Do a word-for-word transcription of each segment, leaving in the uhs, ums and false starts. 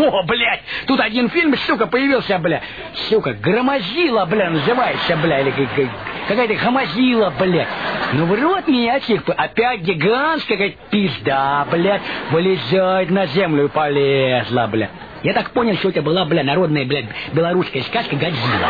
О, блядь, тут один фильм, сука, появился, бля. Сука, Громозила, бля, называется, бля, или какая-то Громозила, бля. Ну, в рот меня, типа, опять гигантская какая-то пизда, блядь, вылезает на землю и полезла, бля. Я так понял, что это была, бля, народная, блядь, белорусская сказка «Годзилла».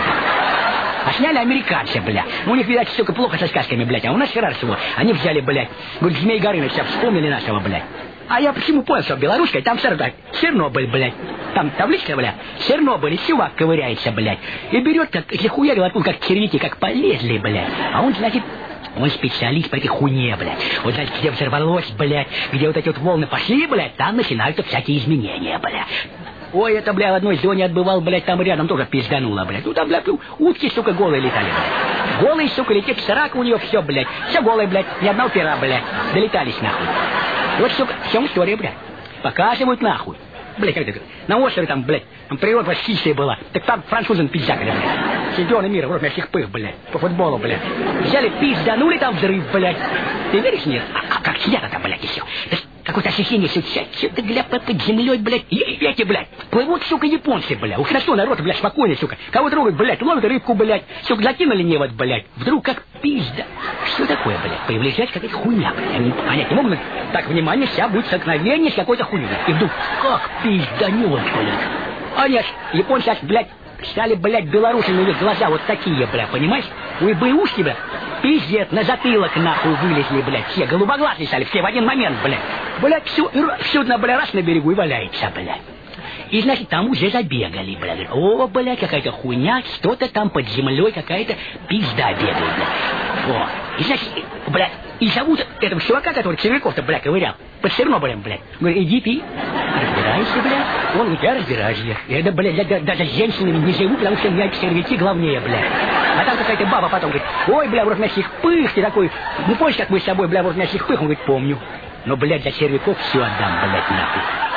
А сняли американцы, бля. У них, видать, сука, плохо со сказками, блядь. А у нас хорошо. Они взяли, блядь, говорит, Змей Горыныча, вспомнили нашего, блядь. А я почему понял, что белорусская, там все равно Чернобыль, блядь. Там табличка, блядь, Чернобыль, и чувак ковыряется, блядь. И берет, как, если хуярил оттуда, как червяки, как полезли, блядь. А он, значит, он специалист по этой хуйне, блядь. Вот, значит, где взорвалось, блядь, где вот эти вот волны пошли, блядь, там начинаются всякие изменения, блядь. Ой, это, бля, в одной зоне отбывал, блядь, там рядом тоже пиздануло, блядь. Ну, там, бля, утки, сука, голые летали, блядь. Голые, сука, летит, срака у нее все, блядь. Все голые, блядь, ни одного пера, блядь. Долетались, нахуй. И вот, сука, в чем история, блядь. Показывают, нахуй. Блядь, как это, на острове там, блядь, там природа вообще была. Так там французам пиздякали, блядь. Чемпионы мира, вроде всех пых, блядь, по футболу, блядь. Взяли, пизданули, там взрыв, блядь. Ты веришь, нет? А, а как снято там, блядь, еще? Какое-то ощущение, что что-то, бля, под землей, блядь, и эти, блядь, плывут, сука, японцы, блядь. Ух, на что народ, блядь, спокойно, сука. Кого трогают, блядь, ловят рыбку, блядь. Сука, закинули невод, блядь. Вдруг как пизда. Что такое, блядь? Появляется какая-то хуйня, блядь. Они понять не могут. Так, внимание, вся будет столкновение с какой-то хуйней. И вдруг, как пизданет, блядь. А нет, японцы, аж, блядь, стали, блядь, белорусами, у них глаза вот такие, блядь, понимаешь? Ой, бэушки, блядь. Пиздец, на затылок, нахуй, вылезли, блядь, все, голубоглазые стали, все в один момент, блядь. Блядь, все, все на, блядь, раз на берегу и валяется, блядь. И, значит, там уже забегали, блядь. О, блядь, какая-то хуйня, что-то там под землей, какая-то пизда бегает, блядь. О, и, значит, блядь, и зовут этого чувака, который червяков-то, блядь, ковырял, под Чернобылем, блядь. Говорит, иди ты, разбирайся, блядь. Он говорит, я разбираюсь, я. Это, блядь, я даже с женщинами не живу, потому что у меня червяки главнее, блядь. А там какая-то баба потом говорит, ой, бля, вот мясих пых, ты такой, ну помнишь, как мы с собой, бля, вот мясих пых? Он говорит, помню. Но, блядь, за червяков все отдам, блядь, нахуй.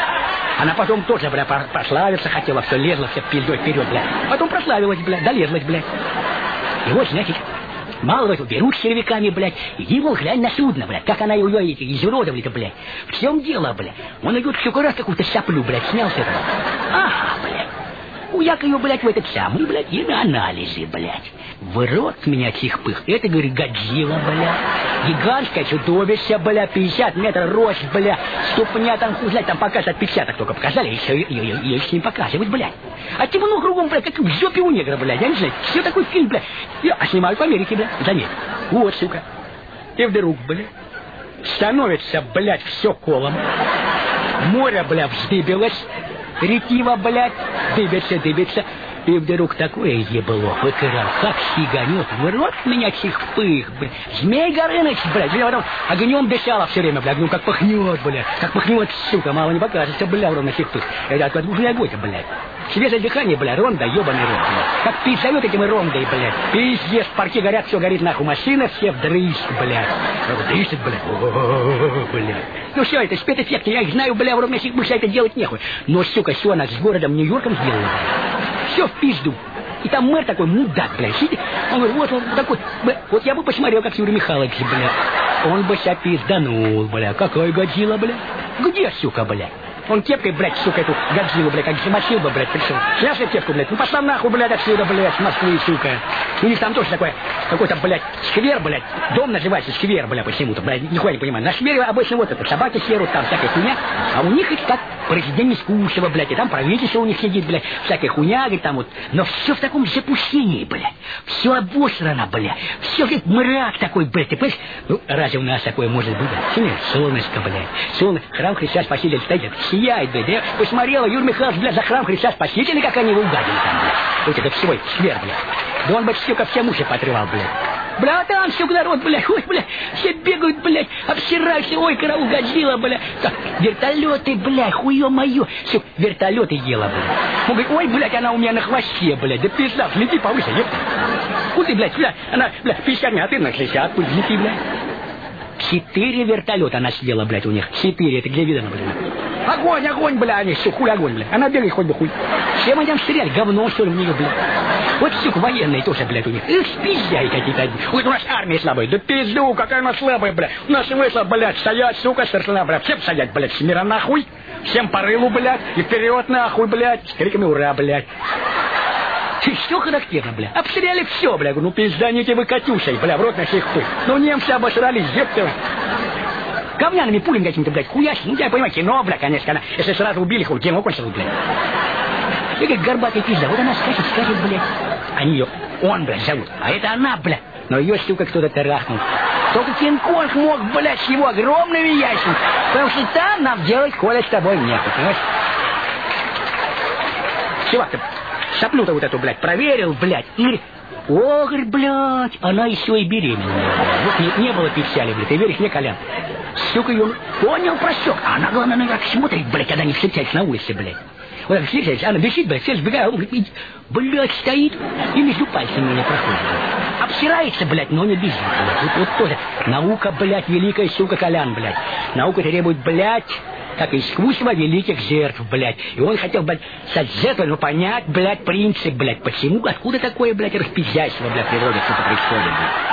Она потом тоже, бля, прославиться хотела, все лезла, все пиздой вперед, бля. Потом прославилась, бля, долезлась, блядь. И вот, значит, мало этого, берут с червяками, блядь, иди, мол, глянь на судно, блядь, как она ее изуродовали-то, блядь. В чем дело, блядь? Он идет всякий раз какую-то соплю, блядь, снял с этого. Ага, блядь. Уяк ее, блядь, в этот самый, блядь, и на анализы, блядь. В рот меня чих пых. Это, говорит, Годзилла, блядь. Гигантское чудовище, блядь, пятьдесят метров рост, блядь. Ступня там, блядь, там показ отпечаток только показали, и все, ее с ним показывают, блядь. А темно кругом, блядь, как в жопе у негра, блядь, я не знаю. Все такой фильм, блядь. А снимают в Америке, блядь, заметь. Вот, сука. И вдруг, блядь, становится, блядь, все колом. Море, блядь, вздыбилось. Ретива, блядь, дыбится, дыбится. И вдруг такое ебло выкрал, как сиганет, в рот меня чих-пых, блядь. Змей Горыныч, блядь, я потом огнем дышала все время, блядь, ну как пахнет, блядь, как пахнет, сука, мало не покажется, блядь, ровно чих-пых. Это откуда уже огонь, блядь. Свежее дыхание, блядь, ронда, ебаный рот, блядь. Как пизанет этим рондой, блядь. Пиздец, парки горят, все горит, нахуй, машина, все вдрыщ, блядь. Дышит, блядь, о-о-о-о, блядь. Ну все, это спецэффекты, я их знаю, блядь, ровно чих-пых, это делать нехуй. Но, сука, все она с городом Нью-Йорком сделала, блядь. Все в пизду. И там мэр такой мудак, блядь, сидит. Он говорит, вот он такой, блядь, вот я бы посмотрел, как Юрий Михайлович, блядь. Он бы себя пизданул, блядь. Какой Годзилла, блядь? Где, сука, блядь? Он кепкой, блядь, сука, эту Годзиллу, блядь, как замочил бы, блядь, пришел. Снял себе кепку, блядь, ну пошла нахуй, блядь, отсюда, блядь, с Москвы, сука. У них там тоже такое, какой-то, блядь, сквер, блядь, дом называется сквер, блядь, почему-то, блядь, нихуя не понимаю. На сквере обычно вот это, собаки серут, там всякая хуйня, а у них это как президент Мискушева, блядь, и там правительство у них сидит, блядь, всякая хуйня, говорит, там вот, но все в таком запустении, блядь, все обосрано, блядь, все, блядь, мрак такой, блядь, ты понимаешь, ну, разве у нас такое может быть, блядь, солнышко, блядь, солнышко, храм Христа Спасителя стоит, сияет, блядь, я посмотрела, Юрий Михайлович, блядь, за храм Христа Спасителя, как они его угадили там, блядь, вот этот свой сквер, блядь, да он бы, сука, все уши потревал, блядь. Бля, а там, сука, народ, блядь, ой, блядь, все бегают, блядь, обсираются, ой, караул, Годзилла, блядь. Так, вертолеты, блядь, хуё моё, сука, вертолеты ела, блядь. Он говорит, ой, блядь, она у меня на хвосте, блядь, да пизда, лети повыше, ебать. Куда ты, блядь, блядь, она, блядь, пятьдесят, а ты на шестьдесят, пусть лети, блядь. Четыре вертолета она съела, блядь, у них. Четыре, это где видно, блядь. Огонь, огонь, блядь, они, все, хуй огонь, блядь. Она бегает хоть бы хуй. Чем они там стреляли? Говно, что ли, в нее, блядь. Вот, сука, военные тоже, блядь, у них. Эх, спизжай какие-то одни. Ой, у нас армия слабая. Да пизду, какая она слабая, блядь. У нас вышла, блядь, стоять, сука, старшина, блядь. Всем стоять, блядь, с мира нахуй. Всем по рылу, блядь. И вперед, нахуй, блядь. С криками ура, блядь. Все характерно, бля. Обстреляли все, бля. Ну, пизданите вы Катюшей, бля, в рот на всех хуй. Ну, немцы обосрались, ёпта. Говняными пулями какими-то, блядь, хуясь. Ну, я понимаю, кино, бля, конечно, она. Если сразу убили, хуй, кино кончилось, блядь. И как горбатая пизда. Вот она скажет, скажет, блядь. Они ее, он, блядь, зовут. А это она, бля. Но ее, сука, кто-то тарахнул. Только Кинг-Конг мог, блядь, с его огромными яйцами. Потому что там нам делать, Коля, с тобой нет, понимаешь? Чувак-то соплю-то вот эту, блядь, проверил, блядь, и говорит, о, говорит, блядь, она еще и беременная. Вот не, не было печали, блядь, ты веришь мне, Колян? Сука, ее понял, просек. А она, главное, наверное, смотрит, блядь, когда они встречаются на улице, блядь. Вот так встречаются, она висит, блядь, все сбегают, он говорит, блядь, стоит и между пальцами меня проходит, блядь. Обсирается, блядь, но не бежит, блядь. Вот, вот тоже. Наука, блядь, великая, сука, Колян, блядь. Наука требует, блядь, как искусство великих жертв, блядь. И он хотел, блядь, стать жертвой, но понять, блядь, принцип, блядь. Почему, откуда такое, блядь, распиздяйство, блядь, в природе, сука, происходит,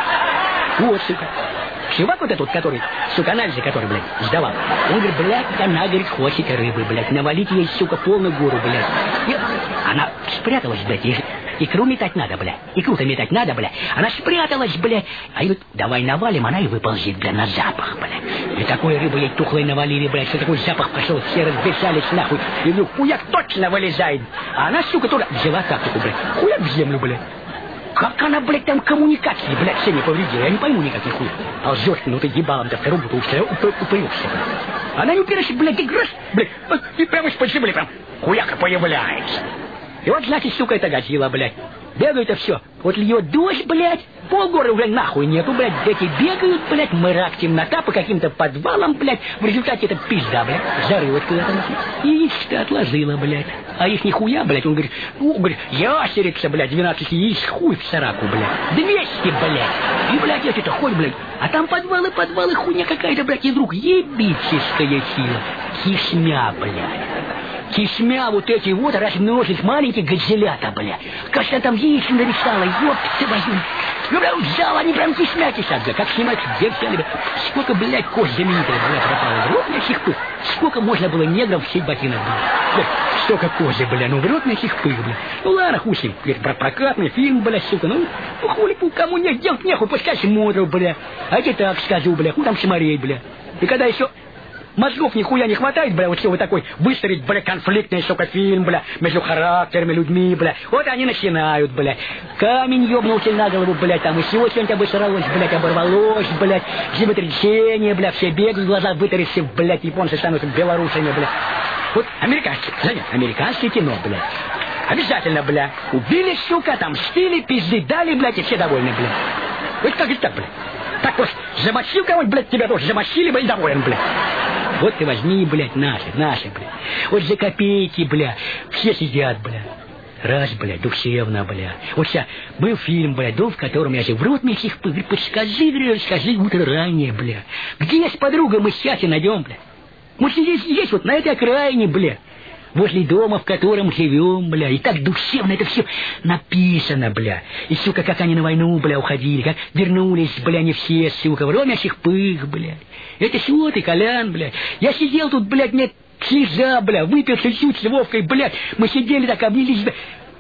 блядь. Вот, сука. Чувак вот этот, который, сука, анализы, который, блядь, сдавал. Он говорит, блядь, она, говорит, хочет рыбы, блядь. Навалить ей, сука, полную гору, блядь. И она спряталась, блядь, и икру метать надо, блядь. Икру-то метать надо, блядь. Она спряталась, блядь. А говорит, давай навалим, она и выползет, блядь, на запах, блядь. И такой рыбы ей тухлой навалили, блядь, что такой запах пошел, все разбежались нахуй. И вдруг хуяк точно вылезает. А она, сука, туда взяла тактику, блядь. Хуяк в землю, блядь. Как она, блядь, там коммуникации, блядь, все не повредила. Я не пойму никаких хуй. А лжешь, ну ты ебалом-то в трубу-то упрёшься. Она не упирается, блядь, и грыз, блядь. И прямо из-под земли прям хуяка появляется. И вот, значит, сука, это Годзилла, блядь. Бегают-то все. Вот льет дождь, блядь, полгоры уже нахуй нету, блядь. Дети бегают, блядь, мрак, темнота по каким-то подвалам, блядь. В результате это пизда, блядь, зарылась куда-то. Яичко отложила, блядь. А их нихуя, блядь, он говорит, ну, говорит, ястерица, блядь, двенадцать яиц, хуй в сараку, блядь. двести, блядь. И, блядь, эти-то хоть, блядь. А там подвалы, подвалы, хуйня какая-то, блядь, и вдруг ебическая сила. Кишмя, блядь. Кишмя вот эти вот разносит маленькие годзиллята, бля. Кажется, там яиц нарисовала, ёпты возьми. Ну, бля, взял, они прям кишмя кисят, бля. Как снимать, где взяли, бля. Сколько, блядь, кость знаменитая, бля, пропала. Вот мячих пых. Сколько можно было негров в сеть ботинок, бля. Столько кожи, бля, ну, в рот мячих пых, бля. Ну, ладно, хуй с ним. Про прокатный фильм, бля, сука, ну, ну, хули, кому не делать нехуй, пускай смотрят, бля. А я тебе так скажу, бля, хуй там смотреть, бля. И когда еще... Мозгов нихуя не хватает, бля, вот все вы такой выстроить, бля, конфликтный, сука, фильм, бля, между характерами, людьми, бля. Вот они начинают, бля. Камень ёбнулся на голову, блядь, там и всего что-нибудь обосралось, блядь, оборвалось, блядь, землетрясение, бля, все бегают, глаза вытаращив, блядь, японцы станут белорусами, бля. Вот американские, занят, американское кино, бля. Обязательно, бля. Убили, сука, там стили, пизды дали, блядь, и все довольны, бля. Вот как это так, бля. Так вот, замочил кого-нибудь, блядь, тебя тоже замочили, блядь, доволен, блядь. Вот ты возьми, блядь, наши, наши, блядь. Вот за копейки, бля, все сидят, бля. Раз, блядь, душевно, бля. Вот сейчас был фильм, бля, дом, в котором я жил. В рот мне всех говорит, подскажи, говорю, расскажи утро ранее, бля. Где с подругой мы счастье найдем, бля? Мы здесь, здесь, вот на этой окраине, бля. Возле дома, в котором живем, бля. И так душевно это все написано, бля. И, сука, как они на войну, бля, уходили, как вернулись, бля, не все, сука, в ромящих пых, бля. Это чего ты, Колян, бля? Я сидел тут, блядь, мне слеза, бля, выпил чуть-чуть с Вовкой, блядь. Мы сидели так, обнялись, бля.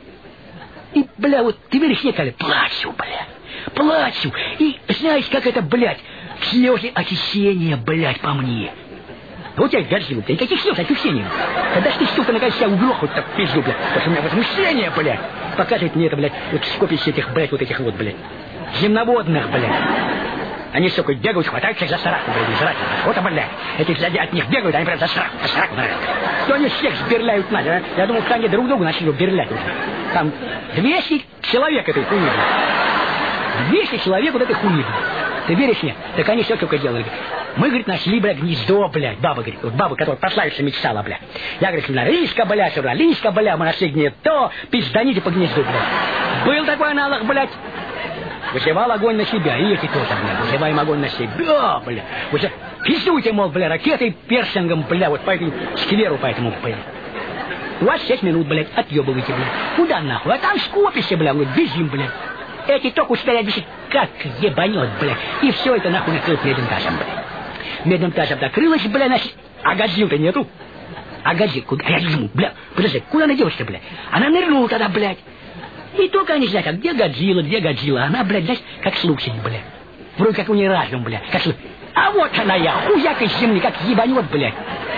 И, бля, вот, ты веришь, не, Коля, плачу, бля. Плачу. И знаешь, как это, блядь, слезы очищения, блядь, по мне. Вот я Годзилла, блядь, никаких слез очищения. Когда ж ты, сука, наконец себя угрохнуть так пизду, блядь. Потому что у меня возмущение, блядь. Показывает мне это, блядь, вот скопище этих, блядь, вот этих вот, блядь. Земноводных, блядь. Они, сука, бегают, хватаются за сраку, блядь, жрать. Вот, блядь. Эти сзади от них бегают, они прям за сраку, за сраку, блядь. То они всех сберляют надо, а? Я думал, что они друг друга начали берлять уже. Там двести человек этой хуйни, блядь. двести человек вот этой хуйни, блядь. Ты веришь мне? Так они все только делали. Мы, говорит, нашли, блядь, гнездо, блядь. Баба, говорит, вот баба, которая прославиться мечтала, блядь. Я, говорит, на рыска, блядь, на лиска, блядь, мы нашли гнездо, пизданите по гнезду, блядь. Был такой аналог, блядь. Вызывал огонь на себя, и эти тоже, блядь, вызываем огонь на себя, блядь. Уже пиздуйте, мол, блядь, ракетой, персингом, блядь, вот по этому скверу, по этому, блядь. У вас шесть минут, блядь, отъебывайте, блядь. Куда нахуй? А там скопище, блядь, говорит, бежим, блядь. Эти только стоят, висит, как ебанет, блядь. И все это нахуй накрылось медным тазом, блядь. Медным тазом накрылось, блядь, значит, а газил-то нету. А газил, куда? А я жму, блядь, подожди, куда она делась-то, блядь? Она нырнула тогда, блядь. И только они знают, где Годзилла, где Годзилла. Она, блядь, знаешь, как слух сидит, блядь. Вроде как у нее разум, блядь, как слух. А вот она я, хуяк из земли, как ебанет, блядь.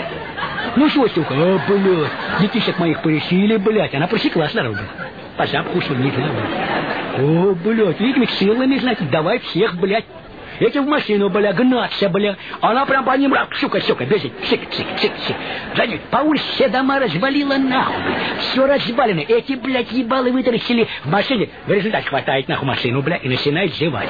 Ну что, сука, а, блядь, детишек моих порешили, блядь. Она просекла сразу, блядь. По запаху шумит, блядь. О, блядь, этими силами, значит, давай всех, блядь. Эти в машину, бля, гнаться, бля. Она прям по ним, сука, сука, бежит. Сик, сик, сик, сик. Сзади, по улице все дома развалила нахуй. Все развалено. Эти, блядь, ебалы вытаращили в машине. В результате хватает нахуй машину, бля, и начинает зевать.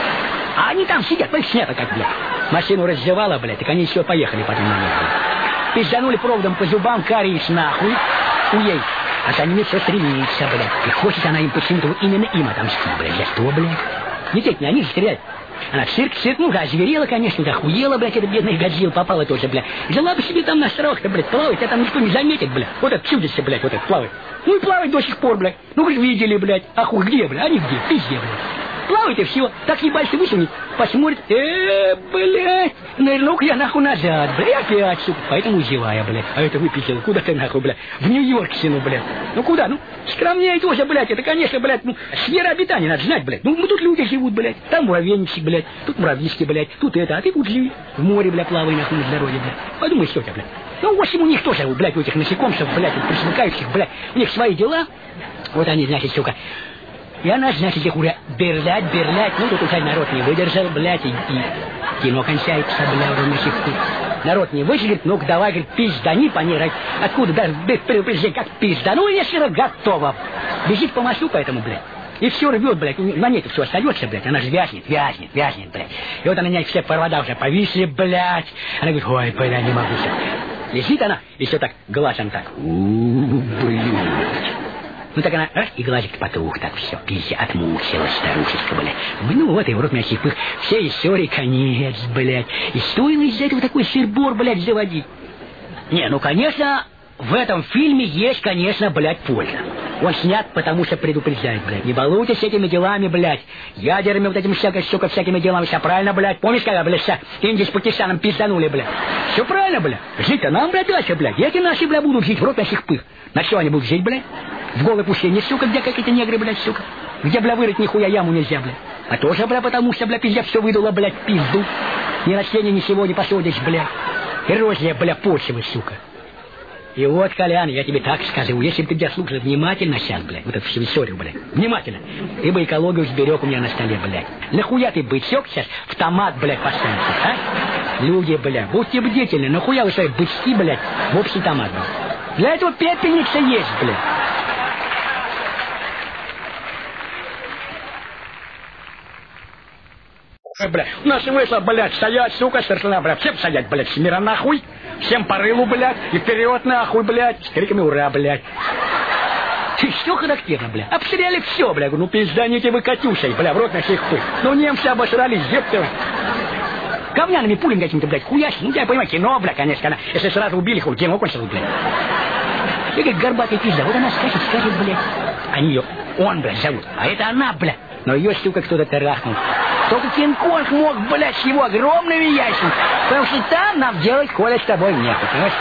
А они там сидят, ну их снято как, бля. Машину раззевала, блядь, так они еще поехали потом на них. Пизданули проводом по зубам, кариес нахуй. Уей. А за ними все стремится, блядь. И хочет она им почему-то именно им отомстить, блядь. За что, блядь? Не те, не они же стреляют. Она в цирк, цирк, ну, озверела, конечно, охуела, блядь, эта бедная Годзилла попала тоже, блядь. Жила бы себе там на островах-то, блядь, плавать, а там никто не заметит, блядь. Вот это чудище, блядь, вот это плавает. Ну и плавать до сих пор, блядь. Ну вы же видели, блядь. А хуй где, блядь, они где? Пизде, блядь. Плавает и все. Так ебальцы высунет, посмотрит. Э, блядь, нырну-ка я нахуй назад, блядь, опять, сука. Поэтому зевая, блядь. А это выписал. Куда ты нахуй, блядь? В Нью-Йорк сину, блядь. Ну куда? Ну, скромнее тоже, блядь. Это, конечно, блядь, ну, сфера обитания надо знать, блядь. Ну, мы тут люди живут, блядь. Там муравейники, блядь. Тут муравьишки, блядь. Тут это, а ты тут живи. В море, блядь, плавай нахуй на здоровье, блядь. Подумай, что тебя, блядь. Ну, в общем, у них тоже, блядь, у этих насекомцев, блядь, присмыкающих, блядь. У них свои дела. Вот они, значит, сука. И она, значит, их уже берлять, берлять. Ну, тут уже народ не выдержал, блядь, и, и кино кончается, блядь, уже на щитку. Народ не выживет, ну-ка давай, говорит, пиздани по ней. Откуда даже без предупреждения, как пиздану, если готово. Бежит по мосту поэтому, блядь. И все рвет, блядь, на ней все остается, блядь. Она же вязнет, вязнет, вязнет, блядь. И вот она, меня все провода уже повисли, блядь. Она говорит, ой, блядь, не могу. Лежит она, и все так, глазом так. У-у-у, блядь. Ну так она, раз, и глазик потух, так все, пизде, отмучилась старушечка, блядь. Ну вот, и в рот меня сипых, все истории конец, блядь. И стоило из-за этого такой сыр-бор, блядь, заводить. Не, ну, конечно, в этом фильме есть, конечно, блядь, польза. Он снят, потому что предупреждает, блядь. Не балуйтесь этими делами, блядь. Ядерами вот этими всякой, сука, всякими делами. Все правильно, блядь. Помнишь, когда, блядь, вся Индия с Пакистаном пизданули, блядь? Все правильно, блядь. Жить-то нам, блядь, дальше, блядь. Эти наши, блядь, будут жить в рот наших пых. На что они будут жить, блядь? В голой пустыне, сука, где какие-то негры, блядь, сука. Где, бля, вырыть нихуя яму нельзя, блядь. А тоже, бля, потому что, бля, пизде все выдуло, блядь, пизду. Ни растения, ни всего не посадишь, блядь. Эрозия, бля, почвы, сука. И вот, Колян, я тебе так скажу, если бы ты меня слушал внимательно сейчас, блядь, вот эту всю историю, блядь, внимательно, ты бы экологию сберег у меня на столе, блядь. Нахуя ты бычок сейчас в томат, блядь, поставишь, а? Люди, блядь, будьте бдительны, нахуя вы свои бычки, блядь, в общий томат, блядь. Для этого пепельница есть, блядь. Бля, у нас вышло, блядь, стоять, сука, старшина, блядь, всем стоять, блядь, с мира нахуй, всем по рылу, блядь, и вперед нахуй, блядь, с криками ура, блядь. И все характерно, блядь, обстреляли все, блядь, ну пизданите вы Катюшей, бля, в рот на всех пых. Ну немцы обосрались, ебты. Говняными пулями какими-то, блядь, хуясь, ну я понимаю, кино, блядь, конечно, она, если сразу убили, хуй, кино кончилось, блядь. И как горбатый пизда, вот она скажет, скажет, блядь, они ее, он, блядь, зовут, а это она, блядь, но ее, сука, кто-то тарахнул. Только Кинг-Конг мог, блядь, с его огромными яйцами. Потому что там нам делать, Коля, с тобой нехуй, понимаешь?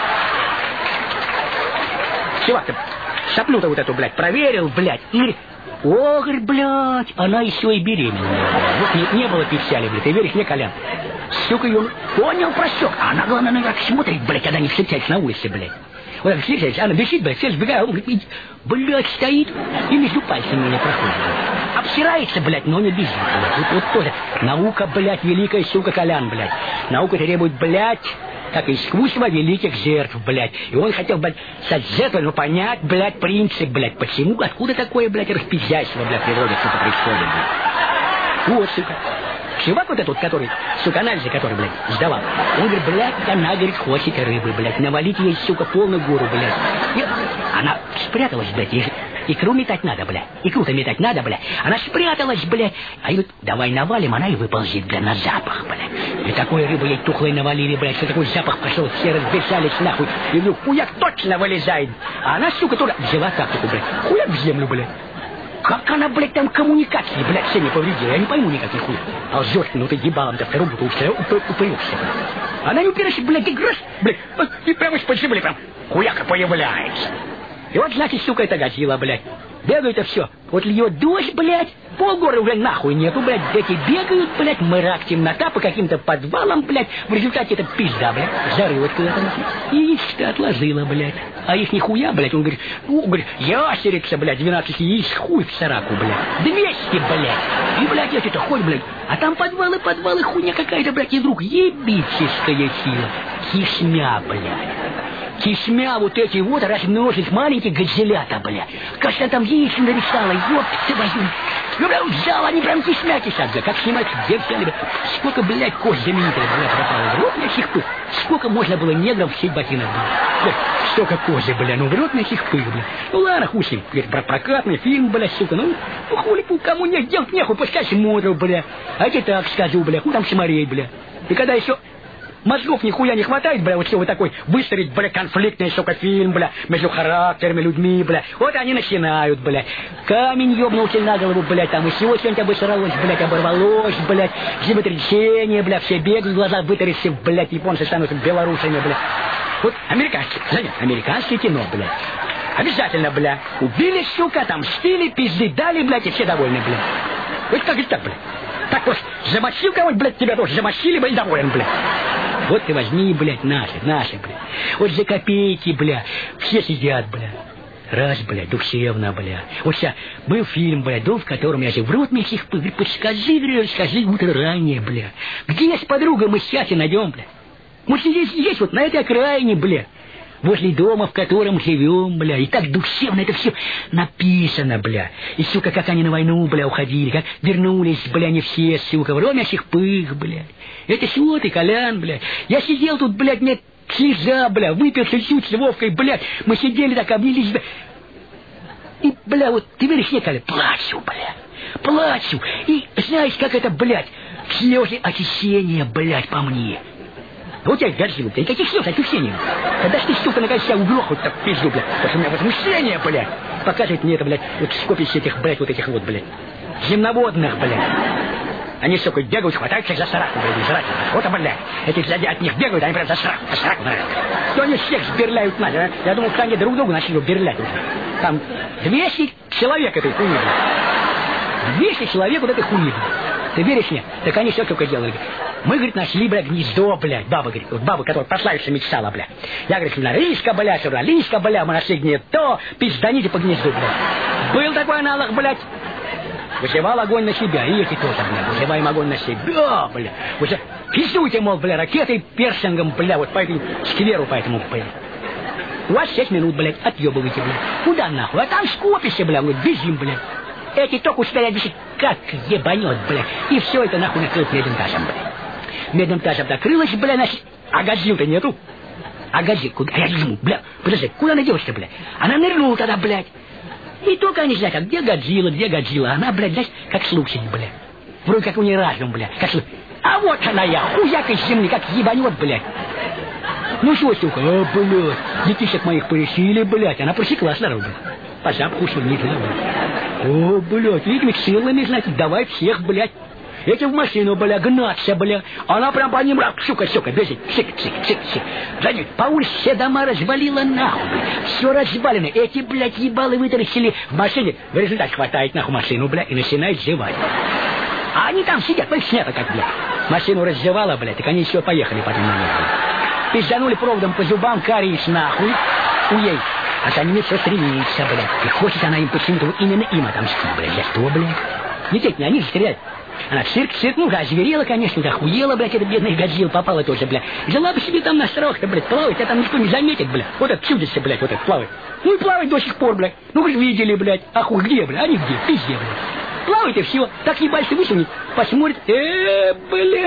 Чувак, ты соплю-то вот эту, блядь, проверил, блядь, и говорит, о, говорит, блядь, она еще и беременная. Вот не, не было печали, блядь, ты веришь мне, Колян? Сука, ее понял, просек. А она, главное, наверное, смотрит, блядь, когда не встречается на улице, блядь. Вот так встречается, она бежит, блядь, все сбегают, он говорит, блядь, стоит и между пальцами меня проходит, блядь. Обсирается, блядь, но не бежит, блядь. Вот, вот тоже. Наука, блядь, великая, сука, Колян, блядь. Наука требует, блядь, как искусство великих жертв, блядь. И он хотел, блядь, с жертвой, ну, понять, блядь, принцип, блядь. Почему, откуда такое, блядь, распиздяйство, блядь, в природе, сука, происходит, блядь. Вот, сука. Чувак вот этот, который, сука, анализы, который, блядь, сдавал. Он говорит, блядь, она, говорит, хочет рыбы, блядь. Навалить ей, сука, полную гору, блядь. И она спряталась, блядь, и... Икру метать надо, бля. Икру-то метать надо, бля. Она спряталась, бля. А я говорю, давай навалим, она и выползет, бля, на запах, бля. И такой рыбы ей тухлой навалили, блядь, что такой запах пошел, все разбежались нахуй. И вдруг хуяк точно вылезает. А она, сука, тоже взяла тактику, блядь. Хуяк в землю, блядь. Как она, блядь, там коммуникации, блядь, все не повредила. Я не пойму никак нихуя. А лжешь ты, ну ты ебалом-то вторую бутылку упырёшься. Она не упирается, блядь, и грош, блядь, и прямо из-под земли прям хуяка появляется. И вот, значит, сука, это Годзилла, блядь. Бегают-то все. Вот льет дождь, блядь, полгоры уже нахуй нету, блядь. Эти бегают, блядь, мрак, темнота по каким-то подвалам, блядь. В результате это пизда, блядь, зарылась куда-то. Яичко отложила, блядь. А их нихуя, блядь, он говорит, ну, говорит, ящерица, блядь, двенадцать яиц, хуй в сараку, блядь. двести, блядь. И, блядь, эти-то хоть, блядь. А там подвалы, подвалы, хуйня какая-то, блядь, и вдруг ебическая сила. Кишмя, блядь. Кишмя вот эти вот разносит маленькие годзиллята, бля. Кажется, там яйца нарисовала, ёпты возьми. Ну, бля, взял, они прям кишмя кишат, бля. Как снимать, где взяли, бля. Сколько, блядь, кость знаменитых, бля, пропало. В рот мясих пых. Сколько можно было негров сеть ботинок, бля. Столько кожи, бля, ну в рот мясих пых, бля. Ну ладно, хуй с ним. Про прокатный фильм, бля, сука. Ну, ну хули, кому не делать нехуй, пускай смотрят, бля. А я тебе так скажу, бля, ну там смотреть, бля. И когда еще... Мозгов нихуя не хватает, бля, вот все вы такой выстроить, бля, конфликтный, сука, фильм, бля, между характерами, людьми, бля. Вот они начинают, бля. Камень ёбнулся на голову, блядь, там и всего что-нибудь обосралось, блядь, оборвалось, блядь. Землетрясение, бля, все бегают, глаза вытаращи, блядь, японцы становятся белорусами, бля. Вот американцы, знаете, американское кино, бля. Обязательно, бля. Убили, сука, там стили, пизды дали, блядь, и все довольны, бля. Вот как это так, бля. Так вот, замочил кого-нибудь, блядь, тебя тоже замочили, блядь, доволен, блядь. Вот ты возьми, блядь, наши, наши, блядь. Вот за копейки, бля, все сидят, бля. Раз, блядь, душевно, бля. Вот сейчас был фильм, бля, дом, в котором я же в рот мне всех, говорит, подскажи, говорю, скажи утро ранее, бля. Где есть подруга, мы сейчас и найдем, бля. Мы здесь, здесь, вот на этой окраине, бля. Возле дома, в котором живем, бля. И так душевно это все написано, бля. И, сука, как они на войну, бля, уходили, как вернулись, бля, не все, сука, в ромящих пых, бля. Это чего ты, Колян, бля? Я сидел тут, блядь, мне слеза, бля, выпил чуть-чуть с Вовкой, блядь. Мы сидели так, обнялись, бля. И, бля, вот, ты веришь, нет, Коля, плачу, бля. Плачу. И знаешь, как это, блядь, слезы очищения, блядь, по мне. Вот я Годзилла, блядь, каких слез очищения? Когда ж ты, сука, наконец себя угрохнуть так пизду, блядь. Потому что у меня возмущение, блядь. Показывает мне это, блядь, вот скопище этих, блядь, вот этих вот, блядь. Земноводных, блядь. Они, сука, бегают, хватаются за сраку, блядь, жрать. Вот, блядь. Эти сзади от них бегают, они прям за сраку, за сраку, блядь. То они всех сберляют надо, а? Я думал, что они друг другу начали берлять уже. Там двести человек этой хуйни, блядь. двести человек вот этой хуйни, блядь. Ты веришь мне? Так они все только делали. Мы, говорит, нашли, блядь, гнездо, блядь. Баба, говорит, вот баба, которая прославиться мечтала, блядь. Я, говорит, на рыська, блядь, на рыська, блядь, мы нашли гнездо, пизданите по гнезду, блядь. Был такой аналог, блядь. Вызывал огонь на себя, и эти тоже, блядь, вызываем огонь на себя, блядь. Уже пиздуйте, мол, блядь, ракетой, персингом, блядь, вот по этому скверу, по этому, блядь. У вас шесть минут, блядь, отъебывайте, блядь. Куда нахуй? А там скопище, блядь, вот бежим, блядь. Эти только успели объяснить, как ебанет, блядь. И все это нахуй накрылось медным тазом, блядь. Медным тазом накрылось, блядь, значит, а Годзиллы-то нету. А Годзилла, куда? Я жму, блядь, подожди, куда она делась-то, блядь? Она нырнула тогда, блядь. И только они знают, а где Годзилла, где Годзилла. Она, блядь, знаешь, как слушать, блядь. Вроде как у нее разум, блядь, как слушать. А вот она я, хуяк из земли, как ебанет, блядь. Ну что, сука, а, блядь, детишек моих порешили, блядь. Она просекла сразу, блядь. По запаху шумит, блядь. О, блядь, видимо, силами, значит, давай всех, блядь. Эти в машину, бля, гнаться, бля. Она прям по ним, сука, сука, бежит, цик, цик, цик, цик. За ней по улице все дома развалила нахуй, бля. Все развалено. Эти, блядь, ебалы вытаращили в машине. В результате хватает нахуй машину, бля, и начинает зевать. А они там сидят, ну их снято как, бля. Машину раздевала, бля, так они еще поехали потом на них. Пизданули проводом по зубам, кариес нахуй. Уей. А за ними все стремится, бля. И хочет она им почему-то вот именно им отомстить, бля. За что, бля? Не те, не они же стреляют. Она в цирк, цирк, ну, озверела, конечно, охуела, блядь, эта бедная Годзилла попала тоже, блядь. Жила бы себе там на островах-то, блядь, плавать, а там никто не заметит, блядь. Вот это чудище, блядь, вот это плавает. Ну и плавать до сих пор, блядь. Ну вы же видели, блядь. А хуй где, блядь, они где? Пизде, блядь. Плавайте все, так ебальцы высунет, посмотрит, э, блядь.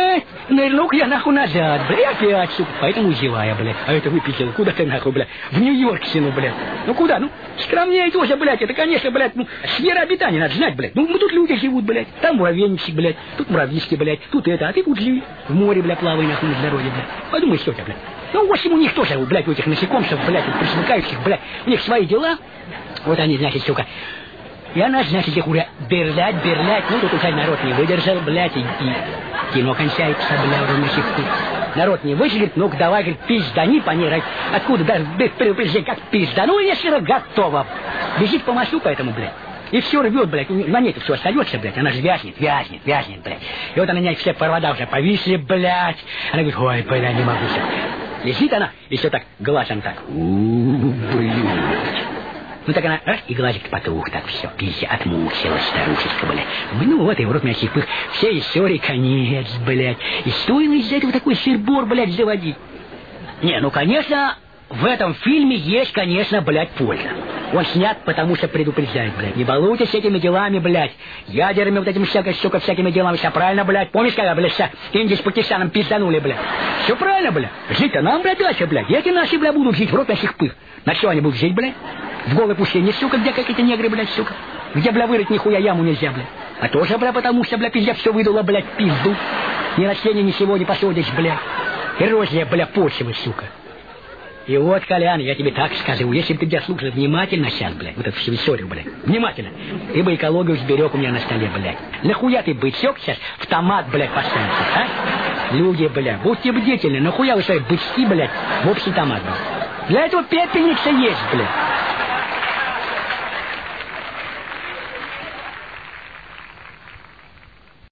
Нырну-ка я нахуй назад, бля, и опять, сука, поэтому зевая, бля. А это выписал, куда ты нахуй, бля? В Нью-Йорк сину, бля. Ну куда, ну, скромнее тоже, блядь, это, конечно, блядь, ну, сфера обитания надо знать, блядь. Ну, ну тут люди живут, блядь, там муравейники, блядь, тут муравьишки, блядь, тут это, а ты тут живи. В море, бля, плавай, нахуй, на здоровье, бля. Подумай, что это, блядь. Ну, в общем, у них тоже, блядь, у этих насекомцев, блядь, присмыкающих, блядь, у них свои дела. Вот они, значит, сука. И она, значит, их уже берлять, берлять. Ну, тут уже народ не выдержал, блядь, и, и кино кончается, бля, уже на щитку. Народ не выживет, ну-ка давай, говорит, пиздани по ней, откуда даже без предупреждения, как пиздану, если готово. Бежит по мосту поэтому, блядь. И все рвет, блядь, на ней все остается, блядь, она же вязнет, вязнет, вязнет, блядь. И вот она, меня все провода уже повисли, блядь. Она говорит, ой, блядь, не могу. Лежит она, и все так, глазом так, у-у-у, блядь. Ну так она, раз, и глазик потух, так все, пися, отмучилась старушечка, блядь. Ну вот, и в рот меня хипых, все истории конец, блядь. И стоило из-за этого такой сыр-бор, блядь, заводить. Не, ну, конечно, в этом фильме есть, конечно, блядь, польза. Он снят, потому что предупреждает, блядь. Не балуйтесь этими делами, блядь. Ядерными вот этими всякой, сука, всякими делами. Все правильно, блядь. Помнишь, когда, блядь, вся Индия с Пакистаном пизданули, блядь? Все правильно, блядь. Жить-то нам, блядь, дальше, блядь. Эти наши, блядь, будут жить в рот наших пых. На что они будут жить, блядь? В голой пустыне, сука, где какие-то негры, блядь, сука. Где, бля, вырыть нихуя яму нельзя, блядь. А тоже, бля, потому что, бля, пиздец все выдуло, блядь, пизду. Ни растения, ни всего не посадишь, блядь. Эрозия, бля, почвы, сука. И вот, Колян, я тебе так скажу, если бы ты тебя слушал внимательно сейчас, блядь, вот эту всю историю, блядь, внимательно, ты бы экологию сберег у меня на столе, блядь. Нахуя ты бычок сейчас в томат, блядь, поставишь, а? Люди, блядь, будьте бдительны, нахуя вы свои бычки, блядь, в общий томат, блядь. Для этого пепельница есть, блядь.